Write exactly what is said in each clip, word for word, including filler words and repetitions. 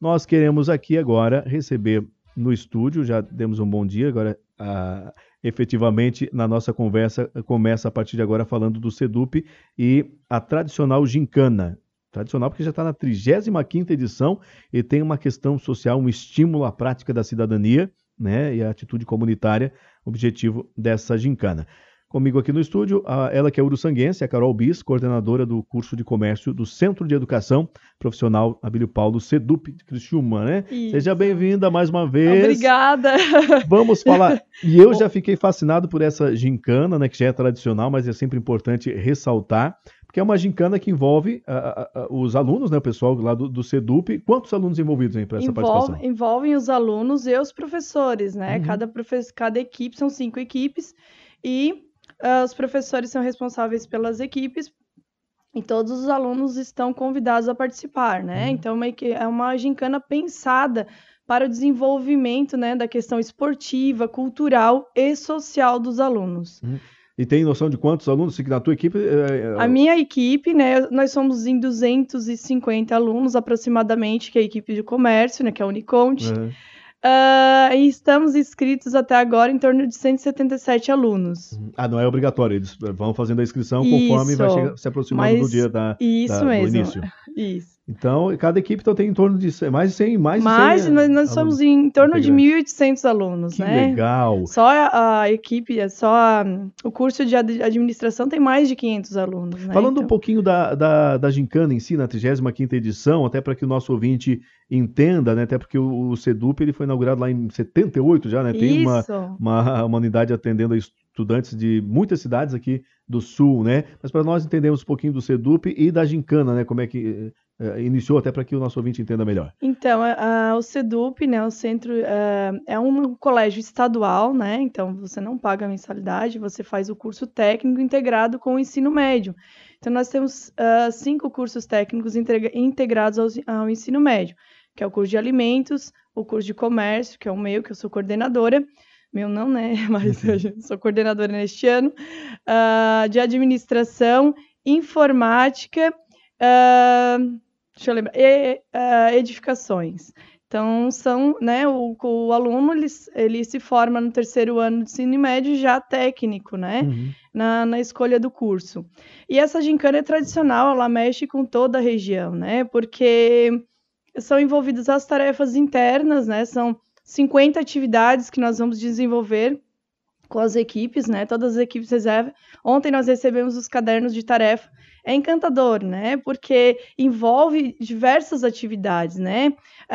nós queremos aqui agora receber no estúdio, já demos um bom dia, agora ah, efetivamente na nossa conversa começa a partir de agora falando do SEDUP e a tradicional gincana. Tradicional porque já está na trigésima quinta edição e tem uma questão social, um estímulo à prática da cidadania, né, e a atitude comunitária, objetivo dessa gincana. Comigo aqui no estúdio, a, ela que é uruçanguense, a Carol Bis, coordenadora do curso de comércio do Centro de Educação Profissional Abílio Paulo, SEDUP de Criciúma, né? Isso. Seja bem-vinda mais uma vez. Obrigada. Vamos falar. E eu já fiquei fascinado por essa gincana, né, que já é tradicional, mas é sempre importante ressaltar, porque é uma gincana que envolve uh, uh, uh, os alunos, né, o pessoal lá do, do SEDUP. Quantos alunos envolvidos para essa Envolve, participação? Envolvem os alunos e os professores, né? Uhum. Cada, profe- cada equipe, são cinco equipes, e uh, os professores são responsáveis pelas equipes, e todos os alunos estão convidados a participar, né? Uhum. Então, é, que, é uma gincana pensada para o desenvolvimento, né, da questão esportiva, cultural e social dos alunos. Uhum. E tem noção de quantos alunos? Na tua equipe? É... A minha equipe, né, nós somos em duzentos e cinquenta alunos aproximadamente, que é a equipe de comércio, né, que é a Uniconte. Uhum. Uh, e estamos inscritos até agora em torno de cento e setenta e sete alunos. Ah, não é obrigatório, eles vão fazendo a inscrição conforme Isso, vai chegar, se aproximando mas do dia da, isso da, mesmo, do início. Isso. Então, cada equipe então, tem em torno de mais de cem, mais de Mas cem nós, nós somos em torno de mil e oitocentos alunos, que né? legal! Só a, a equipe, só a, o curso de ad- administração tem mais de quinhentos alunos, né? Falando então... um pouquinho da, da, da gincana em si, na trigésima quinta edição, até para que o nosso ouvinte entenda, né? Até porque o, o SEDUP ele foi inaugurado lá em setenta e oito já, né? Tem uma, uma, uma unidade atendendo a estudantes de muitas cidades aqui do Sul, né? Mas para nós entendermos um pouquinho do SEDUP e da gincana, né? Como é que uh, iniciou, até para que o nosso ouvinte entenda melhor. Então, a, a, o SEDUP, né? O centro uh, é um colégio estadual, né? Então, você não paga mensalidade, você faz o curso técnico integrado com o ensino médio. Então, nós temos uh, cinco cursos técnicos integra- integrados ao, ao ensino médio, que é o curso de alimentos, o curso de comércio, que é o meu, que eu sou coordenadora, meu não, né, mas eu sou coordenadora neste ano, uh, de administração, informática, uh, deixa eu lembrar, e, uh, edificações. Então, são, né, o, o aluno, ele, ele se forma no terceiro ano de ensino médio já técnico, né, uhum. na, na escolha do curso. E essa gincana é tradicional, ela mexe com toda a região, né, porque são envolvidas as tarefas internas, né, são cinquenta atividades que nós vamos desenvolver com as equipes, né, todas as equipes reserva. Ontem nós recebemos os cadernos de tarefa. É encantador, né? Porque envolve diversas atividades, né?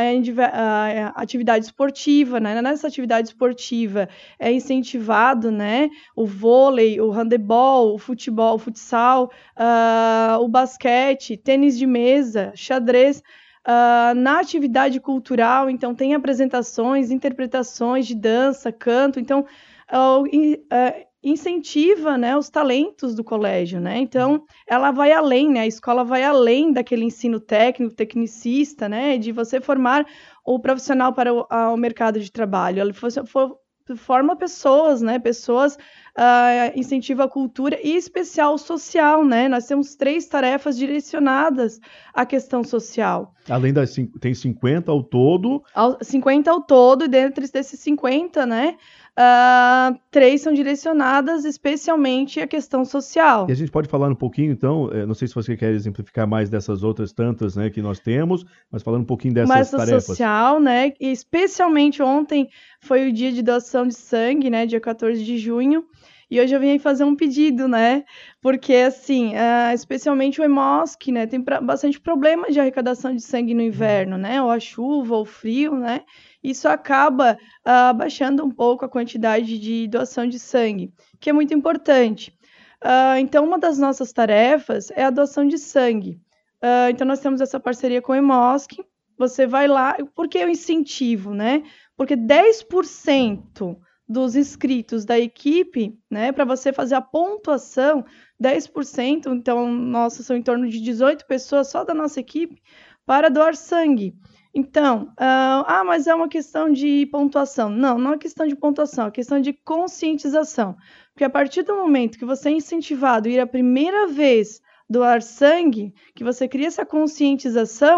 A atividade esportiva, né? Nessa atividade esportiva é incentivado, né? O vôlei, o handebol, o futebol, o futsal, uh, o basquete, tênis de mesa, xadrez. Uh, na atividade cultural, então, tem apresentações, interpretações de dança, canto. Então, uh, uh, incentiva, né, os talentos do colégio, né? Então, ela vai além, né? A escola vai além daquele ensino técnico, tecnicista, né? De você formar o profissional para o, a, o mercado de trabalho. Ela for, for, forma pessoas, né? Pessoas, uh, incentiva a cultura e, em especial, o social, né? Nós temos três tarefas direcionadas à questão social. Além das, tem cinquenta ao todo? Ao, cinquenta ao todo, e dentro desses cinquenta, né? Uh, três são direcionadas especialmente à questão social. E a gente pode falar um pouquinho, então, não sei se você quer exemplificar mais dessas outras tantas, né, que nós temos, mas falando um pouquinho dessas mas tarefas. social, né, e especialmente ontem foi o dia de doação de sangue, né, dia quatorze de junho, e hoje eu vim fazer um pedido, né, porque, assim, uh, especialmente o EMOSC, né, tem pra, bastante problema de arrecadação de sangue no inverno, né, ou a chuva, ou o frio, né, isso acaba uh, baixando um pouco a quantidade de doação de sangue, que é muito importante. Uh, então, uma das nossas tarefas é a doação de sangue. Uh, então, nós temos essa parceria com o EMOSC, você vai lá, por que o incentivo, né? Porque dez por cento dos inscritos da equipe, né, para você fazer a pontuação, dez por cento, então, nossa, são em torno de dezoito pessoas só da nossa equipe, para doar sangue. Então, uh, ah, mas é uma questão de pontuação. Não, não é questão de pontuação, é questão de conscientização. Porque a partir do momento que você é incentivado a ir a primeira vez doar sangue, que você cria essa conscientização,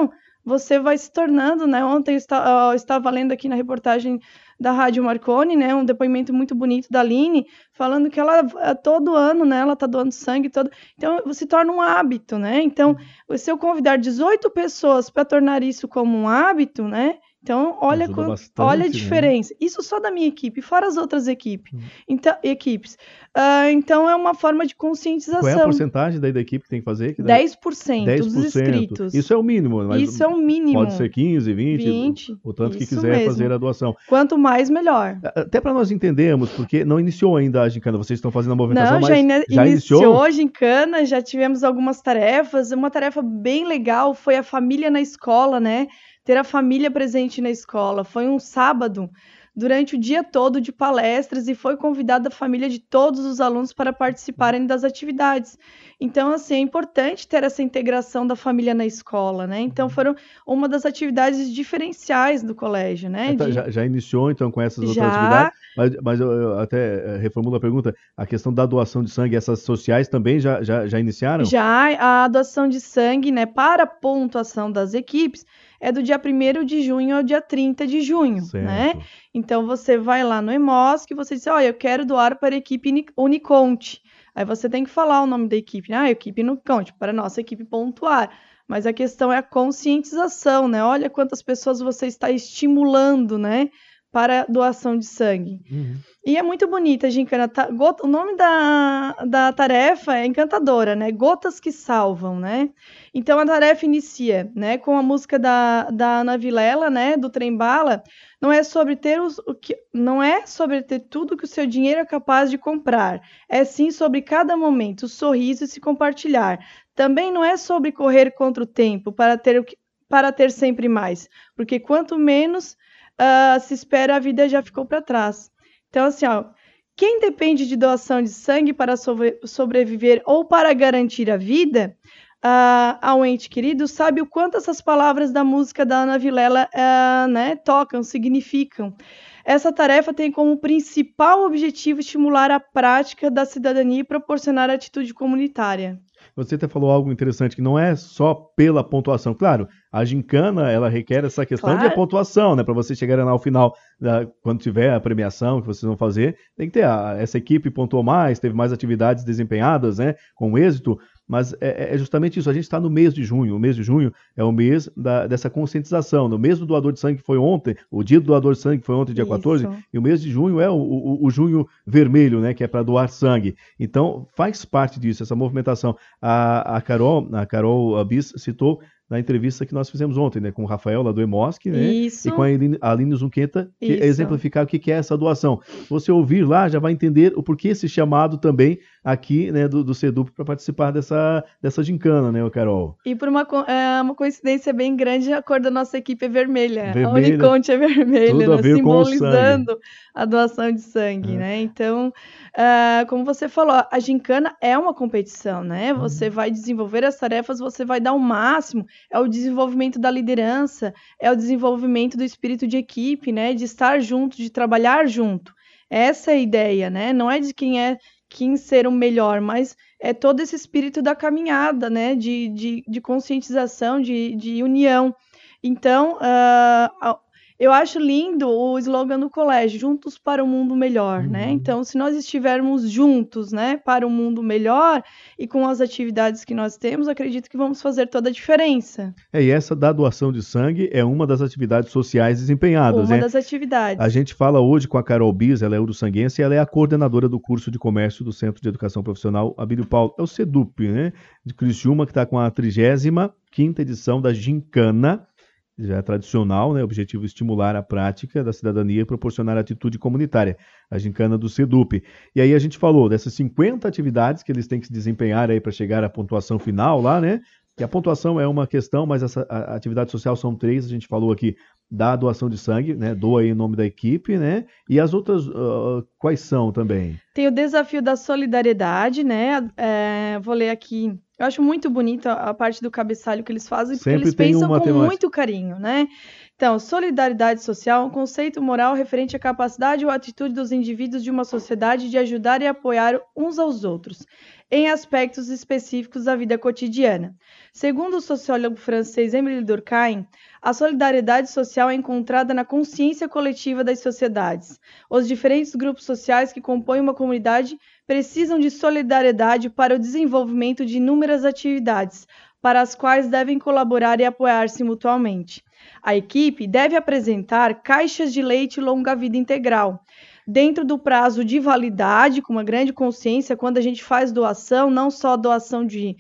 você vai se tornando, né? Ontem eu está- eu estava lendo aqui na reportagem da Rádio Marconi, né? Um depoimento muito bonito da Aline, falando que ela eh, todo ano, né? Ela tá doando sangue todo. Então, se torna um hábito, né? Então, se eu convidar dezoito pessoas para tornar isso como um hábito, né? Então, olha, Ajuda quant- olha a bastante, né? diferença. Isso só da minha equipe, fora as outras equipes. Hum. Então, equipes. Ah, então, é uma forma de Qual é a conscientização. porcentagem daí da equipe que tem que fazer? Que dá dez por cento dez dos por cento. inscritos. Isso é o mínimo, mas Isso é o mínimo. pode ser quinze, vinte, vinte, o tanto que isso quiser mesmo. fazer a doação. Quanto mais, melhor. Até para nós entendermos, porque não iniciou ainda a gincana, vocês estão fazendo a movimentação, Não, mas já, ine- já iniciou iniciou? a gincana, já tivemos algumas tarefas. Uma tarefa bem legal foi a família na escola, né? Ter a família presente na escola. Foi um sábado, durante o dia todo de palestras, e foi convidada a família de todos os alunos para participarem das atividades. Então, assim, é importante ter essa integração da família na escola, né? Então, foram uma das atividades diferenciais do colégio, né? Então, De- já, já iniciou então com essas outras Já. atividades, mas, mas eu, eu até eh, reformulo a pergunta, a questão da doação de sangue, essas sociais também já, já, já iniciaram? Já a doação de sangue, né, para a pontuação das equipes, é do dia primeiro de junho ao dia trinta de junho, né? Certo. Então, você vai lá no EMOSC e você diz, olha, eu quero doar para a equipe Uni- Uniconte. Aí você tem que falar o nome da equipe, né? Ah, equipe Uniconte, para a nossa equipe pontuar. Mas a questão é a conscientização, né? Olha quantas pessoas você está estimulando, né, para a doação de sangue. Uhum. E é muito bonita a gincana. Tá, gota- o nome da, da tarefa é encantadora, né? Gotas que salvam, né? Então a tarefa inicia, né, com a música da, da Ana Vilela, né, do Trem Bala. Não é sobre ter os, o que, não é sobre ter tudo que o seu dinheiro é capaz de comprar. É sim sobre cada momento, o sorriso e se compartilhar. Também não é sobre correr contra o tempo para ter o que, para ter sempre mais, porque quanto menos ah, se espera, a vida já ficou para trás. Então, assim, ó, quem depende de doação de sangue para sobre- sobreviver ou para garantir a vida ah, ao ente querido, sabe o quanto essas palavras da música da Ana Vilela ah, né, tocam, significam. Essa tarefa tem como principal objetivo estimular a prática da cidadania e proporcionar atitude comunitária. Você até falou algo interessante, que não é só pela pontuação. Claro, a gincana, ela requer essa questão de Claro. a pontuação, né? Para você chegar lá ao final, da- quando tiver a premiação que vocês vão fazer, tem que ter, a- essa equipe pontuou mais, teve mais atividades desempenhadas, né? Com êxito, mas é, é justamente isso, a gente está no mês de junho, o mês de junho é o mês da- dessa conscientização, no mês do doador de sangue que foi ontem, o dia do doador de sangue foi ontem, dia quatorze, Isso. e o mês de junho é o, o- o junho vermelho, né? Que é para doar sangue. Então, faz parte disso, essa movimentação. A, a Carol, a Carol Abis citou na entrevista que nós fizemos ontem, né, com o Rafael lá do EMOSC, né, Isso. e com a Aline, a Aline Zunqueta, que Isso. exemplificar o que que é essa doação. Se você ouvir lá, já vai entender o porquê esse chamado também aqui, né, do, do SEDUP para participar dessa, dessa gincana, né, ô Carol? E por uma, co- é, uma coincidência bem grande, a cor da nossa equipe é vermelha. Vermelha, A Uniconte é vermelha, tudo a né? ver com o Simbolizando a doação de sangue, É. né? Então, ah, como você falou, a gincana é uma competição, né? Uhum. Você vai desenvolver as tarefas, você vai dar o máximo. É o desenvolvimento da liderança, é o desenvolvimento do espírito de equipe, né? De estar junto, de trabalhar junto. Essa é a ideia, né? Não é de quem é quem ser o melhor, mas é todo esse espírito da caminhada, né? De, de, de conscientização, de, de união. Então, ah, a- eu acho lindo o slogan do colégio, juntos para um mundo melhor, né? Uhum. Então, se nós estivermos juntos, né, para um mundo melhor e com as atividades que nós temos, acredito que vamos fazer toda a diferença. É, e essa da doação de sangue é uma das atividades sociais desempenhadas, Uma né? das atividades. A gente fala hoje com a Carol Bis, ela é uruçanguense e ela é a coordenadora do curso de comércio do Centro de Educação Profissional Abílio Paulo. É o SEDUP, né? De Criciúma, que está com a trigésima quinta edição da Gincana, já é tradicional, né? O objetivo é estimular a prática da cidadania e proporcionar atitude comunitária. A Gincana do SEDUP. E aí a gente falou dessas cinquenta atividades que eles têm que se desempenhar aí para chegar à pontuação final lá, né? Que a pontuação é uma questão, mas essa a, a atividade social são três, a gente falou aqui da doação de sangue, né? Doa aí em nome da equipe, né? E as outras, uh, quais são também? Tem o desafio da solidariedade, né? É, vou ler aqui. Eu acho muito bonita a parte do cabeçalho que eles fazem, porque Sempre eles tem pensam uma com temática. muito carinho, né? Então, solidariedade social é um conceito moral referente à capacidade ou atitude dos indivíduos de uma sociedade de ajudar e apoiar uns aos outros, em aspectos específicos da vida cotidiana. Segundo o sociólogo francês Émile Durkheim, a solidariedade social é encontrada na consciência coletiva das sociedades. Os diferentes grupos sociais que compõem uma comunidade precisam de solidariedade para o desenvolvimento de inúmeras atividades, para as quais devem colaborar e apoiar-se mutuamente. A equipe deve apresentar caixas de leite longa-vida integral, dentro do prazo de validade, com uma grande consciência, quando a gente faz doação, não só doação de,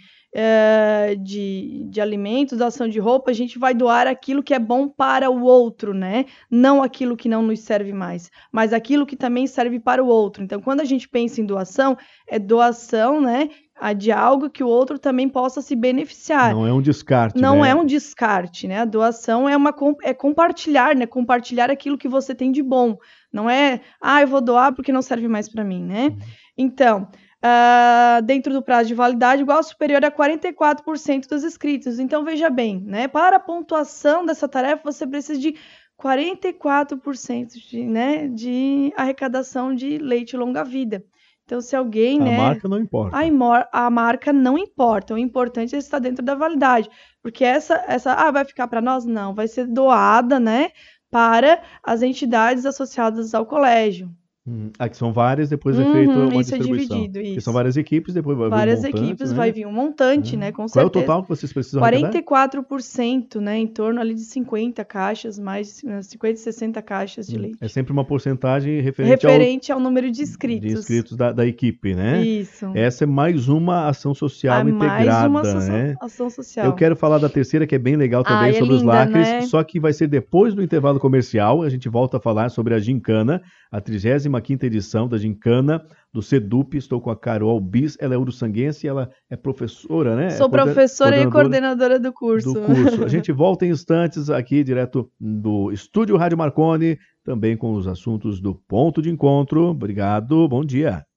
é, de, de alimentos, doação de roupa, a gente vai doar aquilo que é bom para o outro, né? Não aquilo que não nos serve mais, mas aquilo que também serve para o outro. Então, quando a gente pensa em doação, é doação, né? De algo que o outro também possa se beneficiar. Não é um descarte, Não né? é um descarte, né? A doação é, uma, é compartilhar, né? Compartilhar aquilo que você tem de bom. Não é, ah, eu vou doar porque não serve mais para mim, né? Uhum. Então, uh, dentro do prazo de validade, igual ou superior a quarenta e quatro por cento dos inscritos. Então, veja bem, né? Para a pontuação dessa tarefa, você precisa de quarenta e quatro por cento de, né, de arrecadação de leite longa-vida. Então, se alguém, a né... A marca não importa. A, a marca não importa. O importante é estar dentro da validade. Porque essa, essa ah, vai ficar para nós? Não. Vai ser doada, né, para as entidades associadas ao colégio. Hum, aqui são várias, depois uhum, é feita uma isso distribuição. É dividido, isso. Porque são várias equipes, depois vai várias vir um montante, equipes, né? vai vir um montante, hum. né, com Qual certeza. é o total que vocês precisam quarenta e quatro por cento, né, em torno ali de cinquenta caixas, mais cinquenta, sessenta caixas de hum. leite. É sempre uma porcentagem referente, referente ao, ao número de inscritos. De inscritos da, da equipe, né? Isso. Essa é mais uma ação social ah, integrada, mais uma ação, né? ação social. Eu quero falar da terceira, que é bem legal também, ah, sobre é os linda, lacres, né? só que vai ser depois do intervalo comercial. A gente volta a falar sobre a Gincana, a trigésima quinta edição da Gincana do SEDUP. Estou com a Carol Bis, ela é uruçanguense, ela é professora, né? Sou é professora e coordenadora do curso. Do curso. A gente volta em instantes aqui, direto do Estúdio Rádio Marconi, também com os assuntos do Ponto de Encontro. Obrigado, bom dia.